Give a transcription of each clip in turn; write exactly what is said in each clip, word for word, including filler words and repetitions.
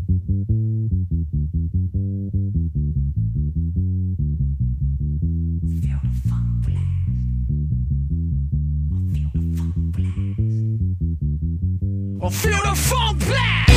I feel the funk blast.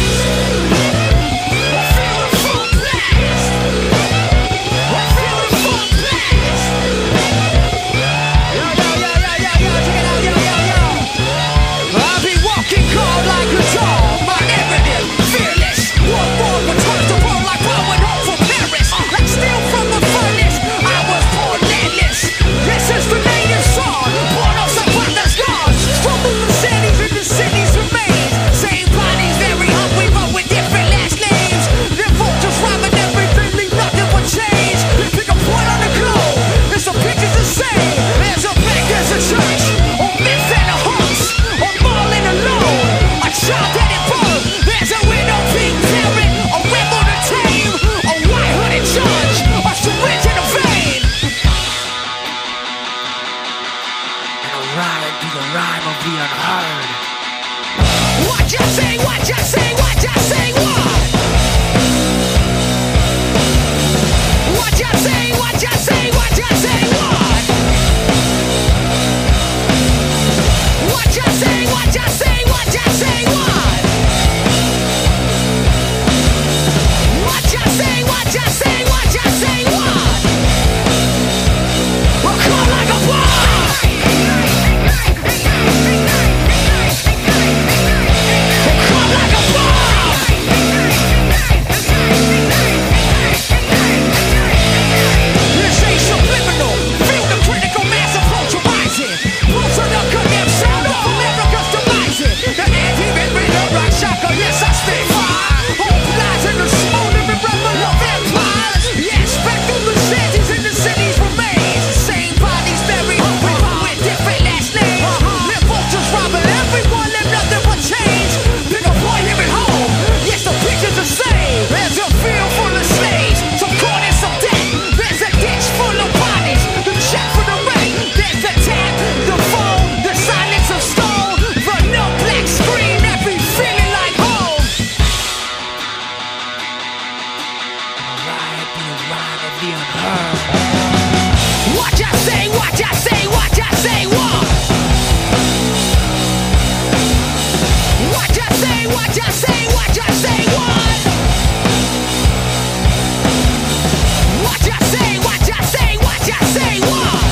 I feel the funk blast. I feel the funk blast. Yo, yo, yo, yo, yo, yo, check it out, yo, yo, yo. I be walking cold like a dog, my evidence fearless. One more returns the world like I went home from Paris. Like steel from the furnace, I was born landless. This is the native song, born of some father's scars. Struggle the cities and the cities remain. Same bodies, very hungry, but with different last names. Their vultures rhyming everything, leave nothing but change. Pick a point on the globe, there's some pictures the same. There's a bank, there's a church, a myth and a hoax, a mall and a loan, a child that it birth. There's a widow, pink parent, a rebel to tame, a white-hooded judge, a syringe in a vein. And a riot be the rhyme of the unheard. What you say, what you say, what you say, what? What you say, what you say, what you say, what? What you say, what you say, what you say, what? What you say, what you say, what you say, what? We'll come like a bomb. Like a bomb! This ain't subliminal. Feel the critical mass approach arising. Roots of the condemned sound of America's demising. The anti-red rhythm rock shocker, yes I stay fire. Hope lies in the smoldering rebel of empires. Yes, back through the shanties and the cities remains. Same bodies very hungry, but with different last names. Their vultures robbing everyone, and nothing but change. Pick a boy here at home. Yes, the picture's the same. There's a field full of slaves, some corn and some debt. There's a ditch full of bodies, the check for the rent. There's the tap, the phone, the silence of stone, the no black screen that be feeling like home. A riot be a rhyme of the unheard. What you say, what you say, what you say, what? What you say, what you say, what you say, what? What you say, what you say, what you say, what?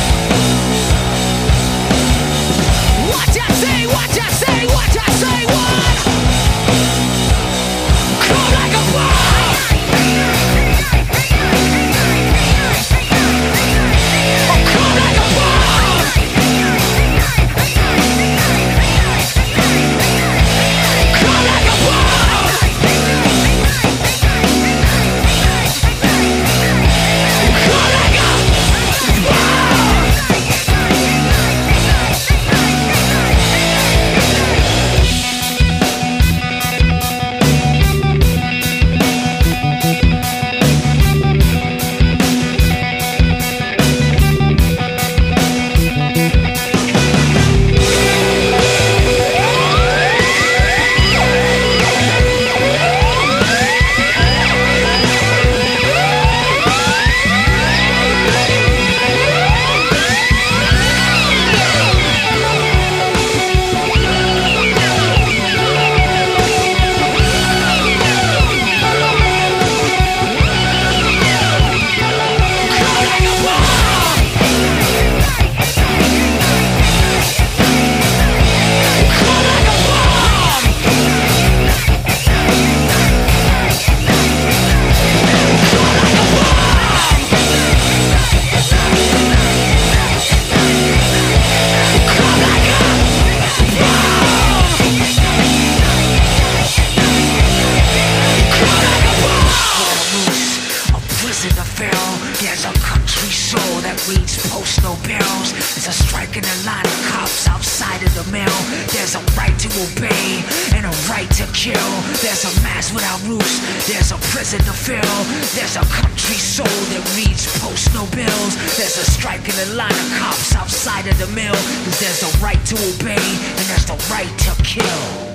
What you say, what you say, what you say, what? Come like a bomb! Oh, come like a bomb! Come like a bomb! Come like a bomb! There's a country soul that reads postal barrels. There's a strike in the line of cops outside of the mail. There's a right to obey and a right to kill. There's a mass without roofs. There's a prison to fill. There's a country soul that reads postal bills. There's a strike in the line of cops outside of the mill. Cause there's a right to obey and there's the right to kill.